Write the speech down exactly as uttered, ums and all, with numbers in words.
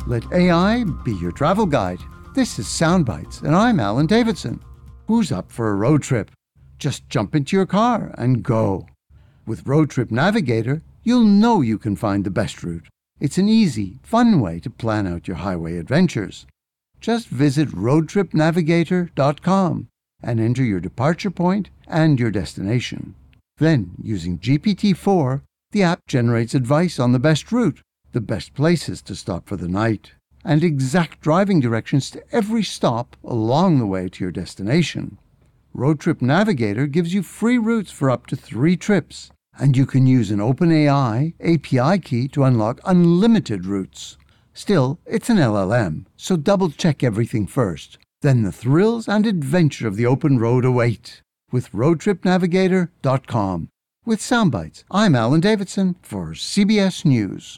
Let A I be your travel guide. This is Soundbites, and I'm Alan Davidson. Who's up for a road trip? Just jump into your car and go. With Road Trip Navigator, you'll know you can find the best route. It's an easy, fun way to plan out your highway adventures. Just visit road trip navigator dot com and enter your departure point and your destination. Then, using G P T four, the app generates advice on the best route, the best places to stop for the night, and exact driving directions to every stop along the way to your destination. Road Trip Navigator gives you free routes for up to three trips, and you can use an OpenAI A P I key to unlock unlimited routes. Still, it's an L L M, so double-check everything first. Then the thrills and adventure of the open road await with road trip navigator dot com. With Soundbites, I'm Alan Davidson for C B S News.